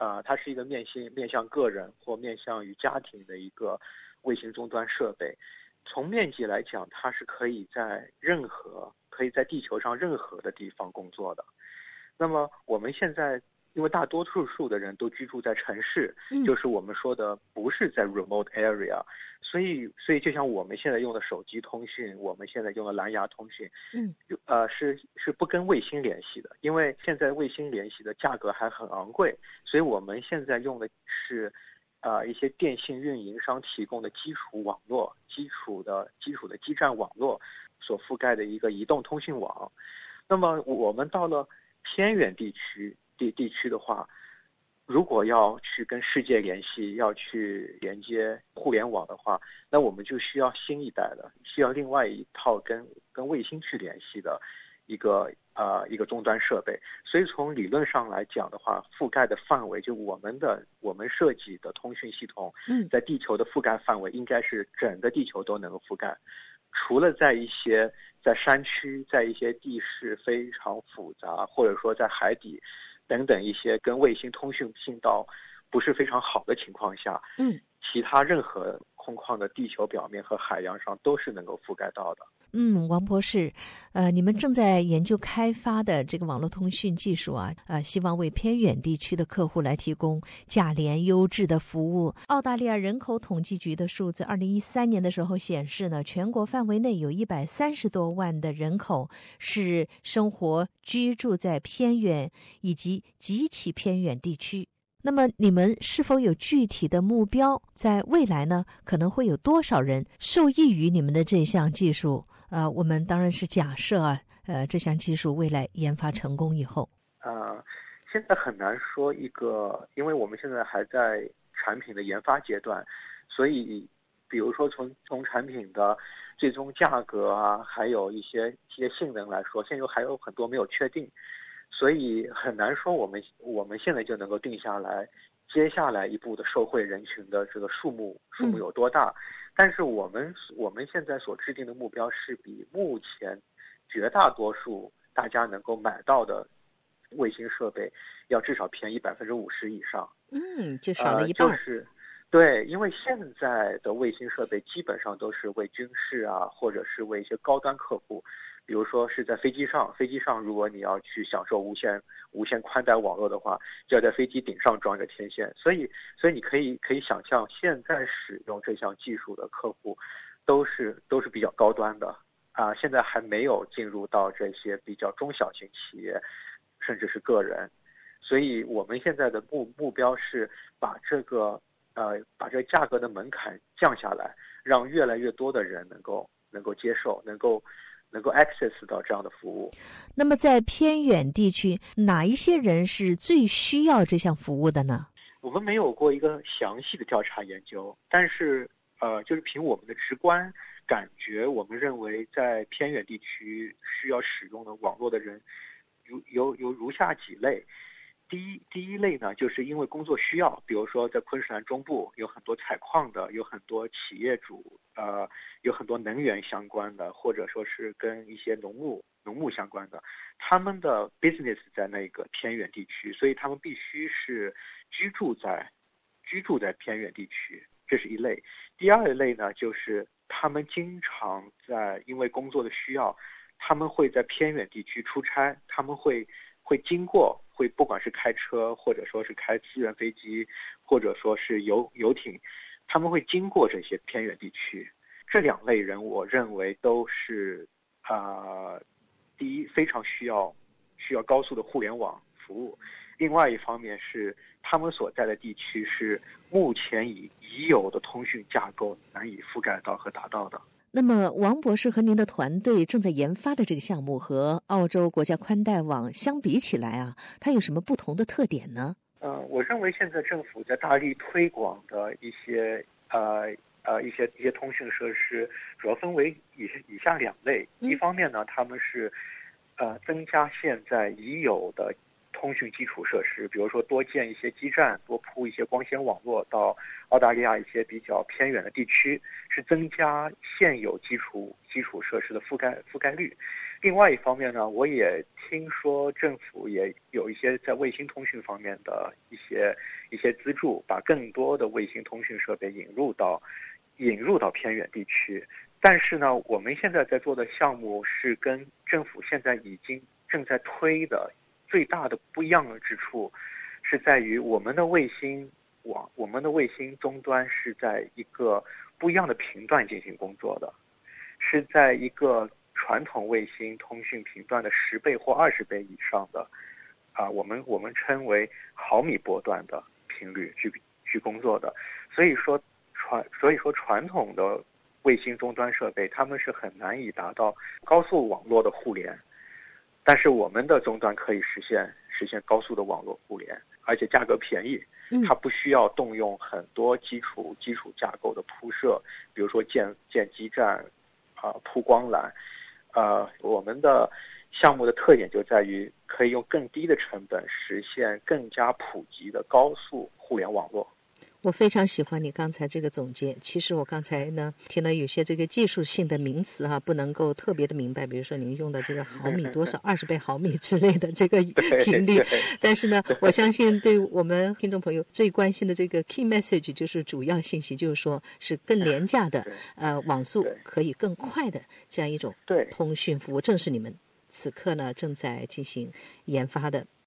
它是一个面向个人或面向于家庭的一个卫星终端设备。从面积来讲，它是可以在地球上任何的地方工作的。那么我们现在因为大多数的人都居住在城市，就是我们说的不是在 remote area， 所以就像我们现在用的手机通讯，我们现在用的蓝牙通讯，是不跟卫星联系的，因为现在卫星联系的价格还很昂贵，所以我们现在用的是一些电信运营商提供的基础网络、基础的基站网络所覆盖的一个移动通讯网。那么我们到了偏远地区的话，如果要去跟世界联系，要去连接互联网的话，那我们就需要新一代的，需要另外一套跟卫星去联系的一个终端设备。所以从理论上来讲的话，覆盖的范围就我们设计的通讯系统，在地球的覆盖范围应该是整个地球都能够覆盖，除了在山区，在一些地势非常复杂，或者说在海底等等一些跟卫星通讯信道不是非常好的情况下，其他任何空旷的地球表面和海洋上都是能够覆盖到的。 王博士，你们正在研究开发的这个网络通讯技术啊，希望为偏远地区的客户来提供价廉优质的服务。澳大利亚人口统计局的数字，2013年的时候显示呢，全国范围内有130多万的人口是生活居住在偏远以及极其偏远地区。那么你们是否有具体的目标，在未来呢，可能会有多少人受益于你们的这项技术？我们当然是假设这项技术未来研发成功以后， 现在很难说因为我们现在还在产品的研发阶段，所以比如说从产品的最终价格啊，还有一些性能来说，现在还有很多没有确定，所以很难说我们现在就能够定下来接下来一步的受惠人群的这个数目有多大。但是我们现在所制定的目标是比目前绝大多数大家能够买到的卫星设备要至少便宜50%以上。 就少了一半。 对，因为现在的卫星设备基本上都是为军事啊，或者是为一些高端客户，比如说是在飞机上如果你要去享受无线宽带网络的话，就要在飞机顶上装着天线。所以你可以想象，现在使用这项技术的客户都是比较高端的现在还没有进入到这些比较中小型企业甚至是个人。所以我们现在的目标是把这个价格的门槛降下来，让越来越多的人能够接受，能够 access 到这样的服务。 那么在偏远地区，哪一些人是最需要这项服务的呢？ 我们没有过一个详细的调查研究，但是就是凭我们的直观感觉，我们认为在偏远地区需要使用的网络的人有如下几类。第一类呢，就是因为工作需要，比如说在昆士兰中部有很多采矿的，有很多企业主，有很多能源相关的，或者说是跟一些农牧相关的，他们的 business 在那个偏远地区，所以他们必须是居住在偏远地区，这是一类。第二类呢，就是他们经常因为工作的需要，他们会在偏远地区出差，他们会经过，不管是开车，或者说是开资源飞机，或者说是游艇，他们会经过这些偏远地区。这两类人，我认为都是第一非常需要高速的互联网服务，另外一方面是他们所在的地区是目前已有的通讯架构难以覆盖到和达到的。 那么王博士和您的团队正在研发的这个项目和澳洲国家宽带网相比起来它有什么不同的特点呢？ 我认为现在政府在大力推广的一些通讯设施，主要分为以下两类。一方面呢，他们是增加现在已有的通讯基础设施，比如说多建一些基站，多铺一些光纤网络到澳大利亚一些比较偏远的地区，是增加现有基础设施的覆盖率。另外一方面呢，我也听说政府也有一些在卫星通讯方面的一些一些资助，把更多的卫星通讯设备引入到偏远地区。但是呢，我们现在在做的项目是跟政府现在已经正在推的最大的不一样的之处，是在于我们的卫星终端是在一个不一样的频段进行工作的，是在一个传统卫星通讯频段的10倍或20倍以上的我们称为毫米波段的频率去工作的。所以说传统的卫星终端设备他们是很难以达到高速网络的互联，但是我们的终端可以实现高速的网络互联，而且价格便宜，它不需要动用很多基础架构的铺设，比如说建基站铺光缆。我们的项目的特点就在于可以用更低的成本实现更加普及的高速互联网络。 我非常喜欢你刚才这个总结。其实我刚才呢听了有些这个技术性的名词不能够特别的明白，比如说您用的这个毫米多少20倍毫米之类的这个频率，但是呢我相信对我们听众朋友最关心的这个 key message 就是主要信息，就是说是更廉价的网速可以更快的这样一种通讯服务，正是你们此刻呢正在进行研发的。